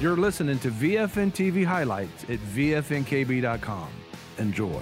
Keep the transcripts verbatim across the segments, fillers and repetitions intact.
You're listening to V F N T V highlights at V F N K B dot com. Enjoy.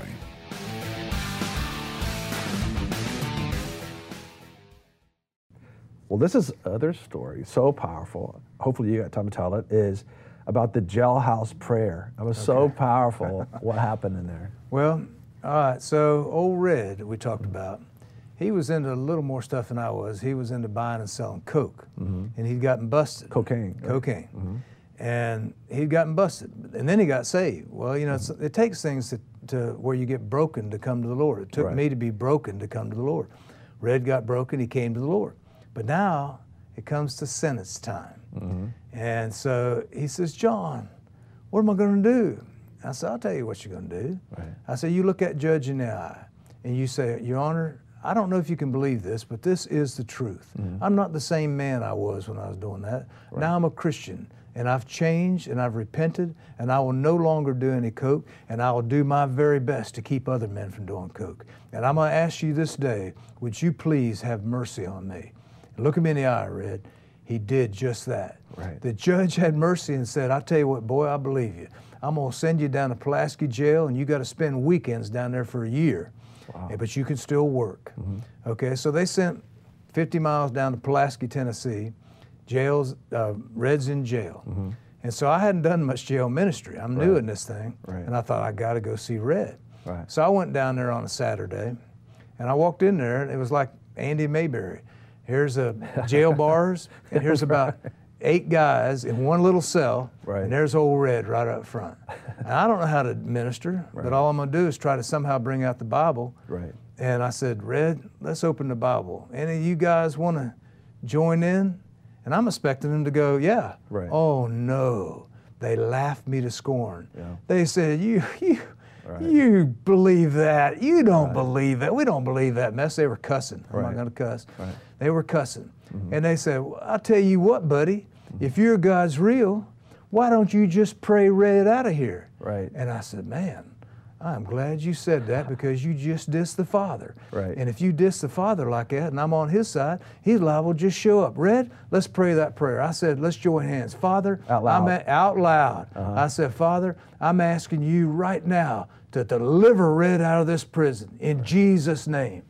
Well, this is other story, so powerful. Hopefully you got time to tell it, is about the jailhouse prayer. It was okay. So powerful. What happened in there? Well, all right, so old Red that we talked mm-hmm. about, he was into a little more stuff than I was. He was into buying and selling coke, mm-hmm. and he'd gotten busted. Cocaine. Cocaine. Mm-hmm. And he'd gotten busted, and then he got saved. Well, you know, it's, it takes things to, to where you get broken to come to the Lord. It took right. me to be broken to come to the Lord. Red got broken, he came to the Lord. But now it comes to sentence time. Mm-hmm. And so he says, John, what am I going to do? I said, I'll tell you what you're going to do. Right. I said, you look at Judge in the eye and you say, Your Honor, I don't know if you can believe this, but this is the truth. Mm-hmm. I'm not the same man I was when I was doing that. Right. Now I'm a Christian, and I've changed, and I've repented, and I will no longer do any coke, and I will do my very best to keep other men from doing coke. And I'm going to ask you this day, would you please have mercy on me? Look him in the eye, Red. He did just that. Right. The judge had mercy and said, I'll tell you what, boy, I believe you. I'm going to send you down to Pulaski jail, and you got to spend weekends down there for a year. Wow. But you can still work. Mm-hmm. Okay, so they sent fifty miles down to Pulaski, Tennessee. Jails, uh, Red's in jail. Mm-hmm. And so I hadn't done much jail ministry. I'm right. new in this thing. Right. And I thought, I got to go see Red. Right. So I went down there on a Saturday, and I walked in there, and it was like Andy Mayberry. Here's a jail bars, and here's about eight guys in one little cell, right. and there's old Red right up front. And I don't know how to minister, right. but all I'm going to do is try to somehow bring out the Bible. Right. And I said, Red, let's open the Bible. Any of you guys want to join in? And I'm expecting them to go, yeah. Right. Oh, no. They laughed me to scorn. Yeah. They said, you, you, right. you believe that. You don't right. believe that. We don't believe that mess. They were cussing. I'm right. not going to cuss. Right. They were cussing. Mm-hmm. And they said, well, I'll tell you what, buddy, mm-hmm. if your God's real, why don't you just pray Red out of here? Right. And I said, man, I'm glad you said that because you just dissed the Father. Right. And if you diss the Father like that and I'm on his side, he's liable to just show up. Red, let's pray that prayer. I said, let's join hands. Father, out loud. I'm a- out loud. Uh-huh. I said, Father, I'm asking you right now to deliver Red out of this prison in right. Jesus' name.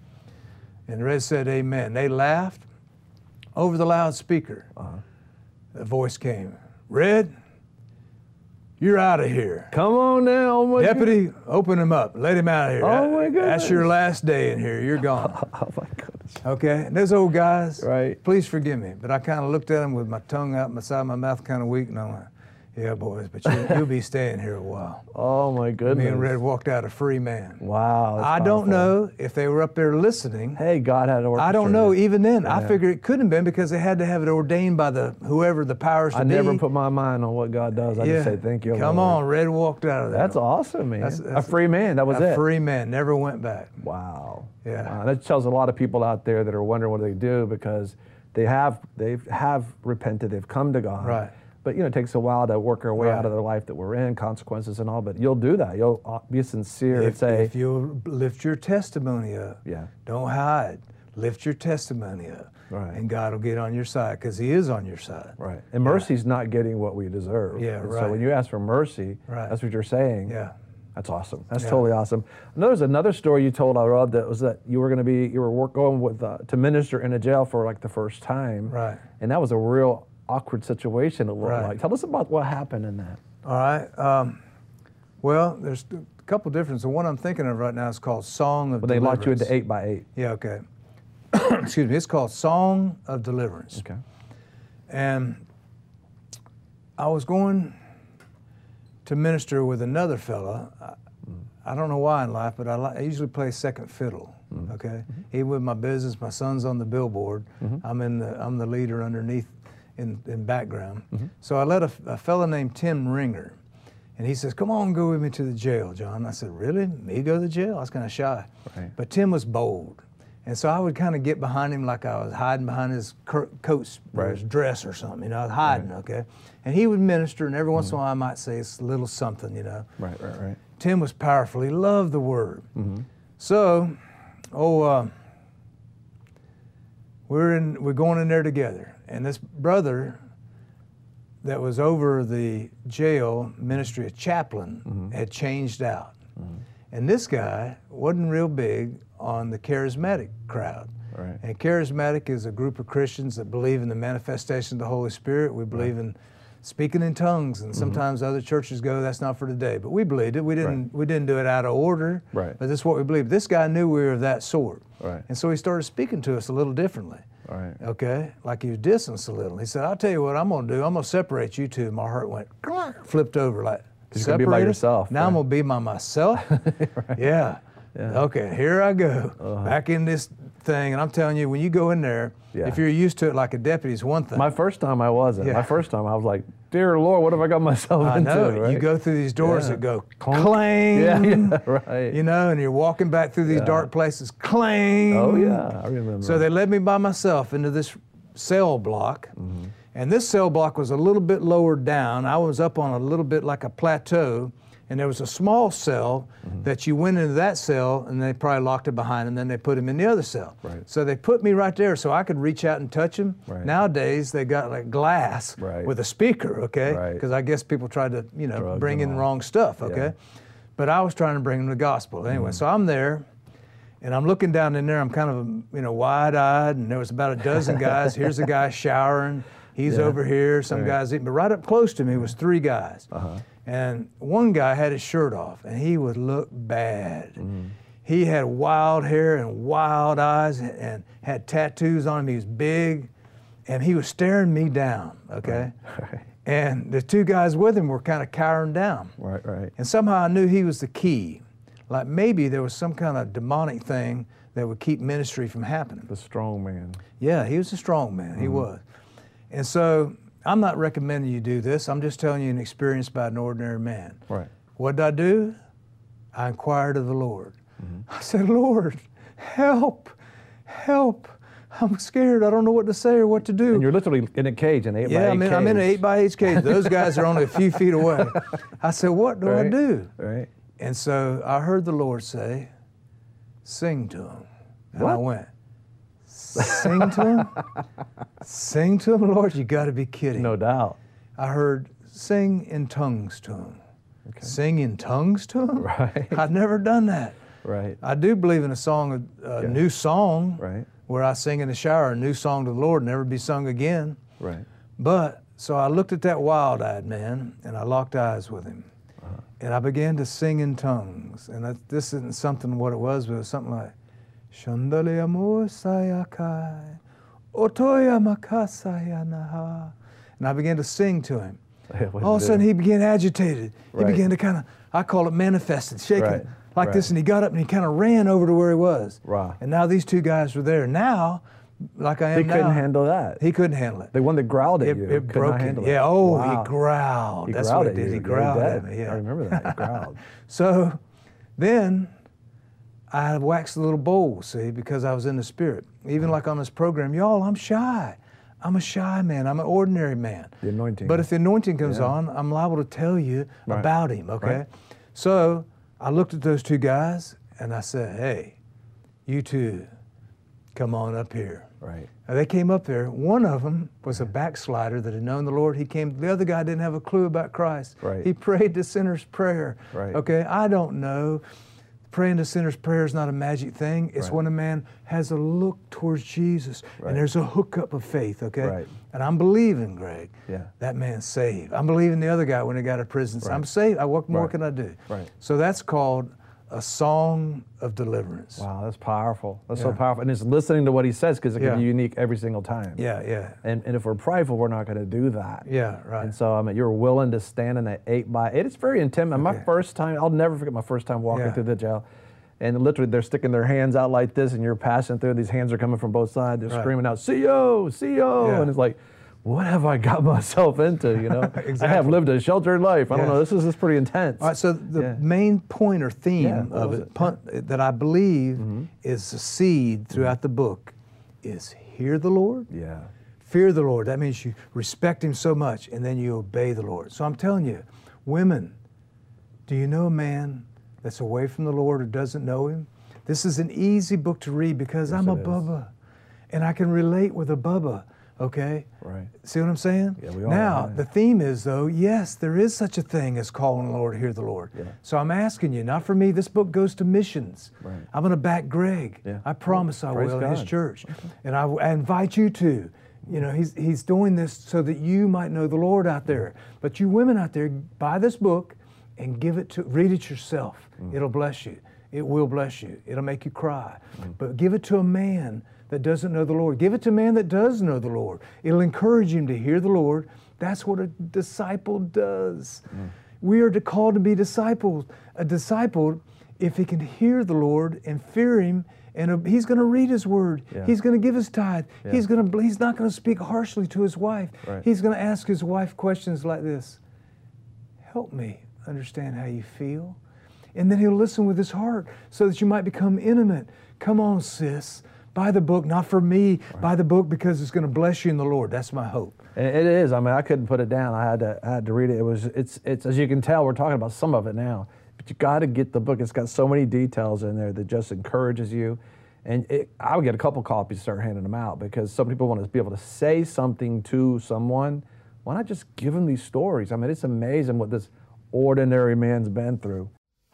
And Red said, amen. They laughed. Over the loudspeaker, uh-huh. the voice came, Red, you're out of here. Come on now. Oh my Deputy, goodness. Open him up. Let him out of here. Oh my goodness. That's your last day in here. You're gone. Oh my goodness. Okay, and those old guys, right. please forgive me, but I kind of looked at them with my tongue out my side of my mouth kind of weak, and I went, yeah, boys, but you, you'll be staying here a while. Oh, my goodness. Me and Red walked out a free man. Wow. I powerful. don't know if they were up there listening. Hey, God had orchestrated. I don't know. Even then, yeah. I figured it couldn't have been because they had to have it ordained by the whoever the powers to I be. never put my mind on what God does. I yeah. just say, thank you, Come Lord. on, Red walked out of there. That's awesome, man. That's, that's, a free man. That was a it. A free man. Never went back. Wow. Yeah. Wow. That tells a lot of people out there that are wondering what they do because they have they have repented. They've come to God. Right. But, you know, it takes a while to work our way right. out of the life that we're in, consequences and all, but you'll do that. You'll be sincere if, and say... If you'll lift your testimony up. Yeah. Don't hide. Lift your testimony up. Right. And God will get on your side because he is on your side. Right. And mercy's yeah. not getting what we deserve. Yeah, and right. So when you ask for mercy, right. that's what you're saying. Yeah. That's awesome. That's yeah. totally awesome. And there's another story you told, I read, that was that you were going to be, you were work, going with, uh, to minister in a jail for like the first time. Right. And that was a real awkward situation, it looked right. like. Tell us about what happened in that. All right. Um, well, there's a couple differences. The one I'm thinking of right now is called Song of But they Deliverance. locked you into eight by eight. Yeah, okay. Excuse me. It's called Song of Deliverance. Okay. And I was going to minister with another fella. I, mm. I don't know why in life, but I, li- I usually play second fiddle. Mm. Okay. Mm-hmm. Even with my business, my son's on the billboard. Mm-hmm. I'm in the I'm the leader underneath. In, in background. Mm-hmm. So I let a, a fella named Tim Ringer, and he says, come on, go with me to the jail, John. I said, really? Me go to the jail? I was kind of shy. Right. But Tim was bold. And so I would kind of get behind him like I was hiding behind his coat or right. his dress or something, you know, I was hiding, right. okay? And he would minister, and every once mm-hmm. in a while I might say it's a little something, you know. Right, right, right. Tim was powerful. He loved the word. Mm-hmm. So, oh, uh, we're in, we're going in there together. And this brother that was over the jail ministry, a chaplain, Mm-hmm. had changed out. Mm-hmm. And this guy wasn't real big on the charismatic crowd. Right. And charismatic is a group of Christians that believe in the manifestation of the Holy Spirit. We believe right. in speaking in tongues, and sometimes mm-hmm. other churches go, that's not for today. But we believed it. We didn't right. we didn't do it out of order. Right. But this is what we believe. This guy knew we were of that sort. Right. And so he started speaking to us a little differently. Right. Okay? Like he was distanced a little. He said, I'll tell you what I'm going to do. I'm going to separate you two. My heart went, flipped over like, you're going to be by yourself. Now right? I'm going to be by myself? right. Yeah. Yeah. Okay, here I go, uh-huh. back in this thing, and I'm telling you, when you go in there, yeah. if you're used to it like a deputy, it's one thing. My first time I wasn't. Yeah. My first time I was like, dear Lord, what have I got myself I into? know. Right? You go through these doors yeah. that go Clunk. clang. Yeah, yeah, right. You know, and you're walking back through these yeah. dark places, clang. Oh, yeah, I remember. So they led me by myself into this cell block, mm-hmm. and this cell block was a little bit lower down. I was up on a little bit like a plateau, and there was a small cell mm-hmm. that you went into that cell, and they probably locked it behind, and then they put him in the other cell. Right. So they put me right there so I could reach out and touch him. Right. Nowadays, they got like glass right. with a speaker, okay? Because right. I guess people tried to, you know, Drugs bring in all. wrong stuff, okay? Yeah. But I was trying to bring them the gospel. Anyway, mm-hmm. so I'm there, and I'm looking down in there. I'm kind of, you know, wide-eyed, and there was about a dozen guys. Here's a guy showering. He's yeah. over here. Some right. guys eating. But right up close to me was three guys. Uh-huh. And one guy had his shirt off, and he would look bad. Mm. He had wild hair and wild eyes and had tattoos on him. He was big, and he was staring me down, okay? Right. Right. And the two guys with him were kind of cowering down. Right, right. And somehow I knew he was the key. Like maybe there was some kind of demonic thing that would keep ministry from happening. The strong man. Yeah, he was a strong man. Mm-hmm. He was. And so I'm not recommending you do this. I'm just telling you an experience by an ordinary man. Right. What did I do? I inquired of the Lord. Mm-hmm. I said, Lord, help, help. I'm scared. I don't know what to say or what to do. And you're literally in a cage, an eight yeah, by eight I'm in, cage. I'm in an eight by eight cage. Those guys are only a few feet away. I said, what do right. I do? Right. And so I heard the Lord say, sing to him. And what? I went, sing to him? Sing to him, Lord? You got to be kidding. No doubt. I heard, sing in tongues to him. Okay. Sing in tongues to him? Right. I'd never done that. Right. I do believe in a song, a yeah. new song, right. where I sing in the shower, a new song to the Lord, never be sung again. Right. But, so I looked at that wild-eyed man, and I locked eyes with him. Uh-huh. And I began to sing in tongues. And I, this isn't something what it was, but it was something like, Shandale amor sayakai, otoya makasayanaha. And I began to sing to him. All of a sudden he began agitated. Right. He began to kind of, I call it manifested, shaking right. like right. this, and he got up and he kind of ran over to where he was. Right. And now these two guys were there. Now, like I am he now. He couldn't handle that. He couldn't handle it. The one that growled at it, you it could broke not handle it. it. Yeah, oh, wow. he growled. He That's growled what he at did. you. He growled at at me, yeah. I remember that, he growled. So then I waxed a little bold, see, because I was in the Spirit. Even like on this program, y'all, I'm shy. I'm a shy man. I'm an ordinary man. The anointing. But if the anointing comes yeah. on, I'm liable to tell you right. about him, okay? Right. So I looked at those two guys and I said, hey, you two, come on up here. Right. Now they came up there. One of them was a backslider that had known the Lord. He came. The other guy didn't have a clue about Christ. Right. He prayed the sinner's prayer. Right. Okay, I don't know. Praying the sinner's prayer is not a magic thing. It's right. when a man has a look towards Jesus, right. and there's a hookup of faith, okay? Right. And I'm believing, Greg, yeah. that man's saved. I'm believing the other guy when he got out of prison. Right. I'm saved. What more right. can I do? Right. So that's called a song of deliverance. Wow, that's powerful. That's yeah. so powerful. And it's listening to what he says, because it can yeah. be unique every single time. Yeah, yeah. And and if we're prideful, we're not going to do that. Yeah, right. And so I mean, you're willing to stand in that eight by eight. It's very intimidating. Okay. My first time, I'll never forget my first time walking yeah. through the jail. And literally, they're sticking their hands out like this, and you're passing through. These hands are coming from both sides. They're right. screaming out, C O, C O. Yeah. And it's like, what have I got myself into, you know? Exactly. I have lived a sheltered life. I yeah. don't know. This is, this is pretty intense. All right, so the yeah. main point or theme yeah, of it, it? Pun- that I believe mm-hmm. is a seed throughout mm-hmm. the book is hear the Lord, yeah. fear the Lord. That means you respect Him so much, and then you obey the Lord. So I'm telling you, women, do you know a man that's away from the Lord or doesn't know Him? This is an easy book to read because yes, I'm a is. Bubba, and I can relate with a Bubba. Okay? Right. See what I'm saying? Yeah, we are. Now, Yeah. the theme is, though, yes, there is such a thing as calling the Lord, hear the Lord. Yeah. So I'm asking you, not for me, this book goes to missions. Right. I'm going to back Greg. Yeah. I promise I Praise will in his God. church. And I, I invite you to. You know, he's, he's doing this so that you might know the Lord out there. But you women out there, buy this book and give it to, read it yourself. Mm. It'll bless you. It will bless you. It'll make you cry. Mm. But give it to a man that doesn't know the Lord. Give it to a man that does know the Lord. It'll encourage him to hear the Lord. That's what a disciple does. Mm. We are to called to be disciples. A disciple, if he can hear the Lord and fear him, and he's going to read his word. Yeah. He's going to give his tithe. Yeah. He's going to. He's not going to speak harshly to his wife. Right. He's going to ask his wife questions like this: "Help me understand how you feel," and then he'll listen with his heart, so that you might become intimate. Come on, sis. Buy the book, not for me. Right. Buy the book because it's going to bless you in the Lord. That's my hope. And it is. I mean, I couldn't put it down. I had to. I had to read it. It was. It's. It's. As you can tell, we're talking about some of it now. But you got to get the book. It's got so many details in there that just encourages you. And it, I would get a couple copies and start handing them out, because some people want to be able to say something to someone. Why not just give them these stories? I mean, it's amazing what this ordinary man's been through.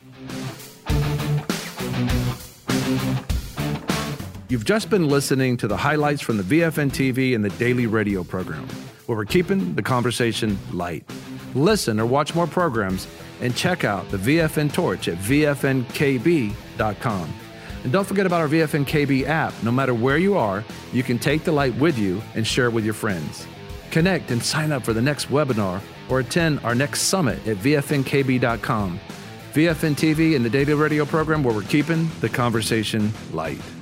You've just been listening to the highlights from the V F N T V and the daily radio program, where we're keeping the conversation light. Listen or watch more programs and check out the V F N Torch at V F N K B dot com. And don't forget about our V F N K B app. No matter where you are, you can take the light with you and share it with your friends. Connect and sign up for the next webinar or attend our next summit at V F N K B dot com. V F N T V and the daily radio program, where we're keeping the conversation light.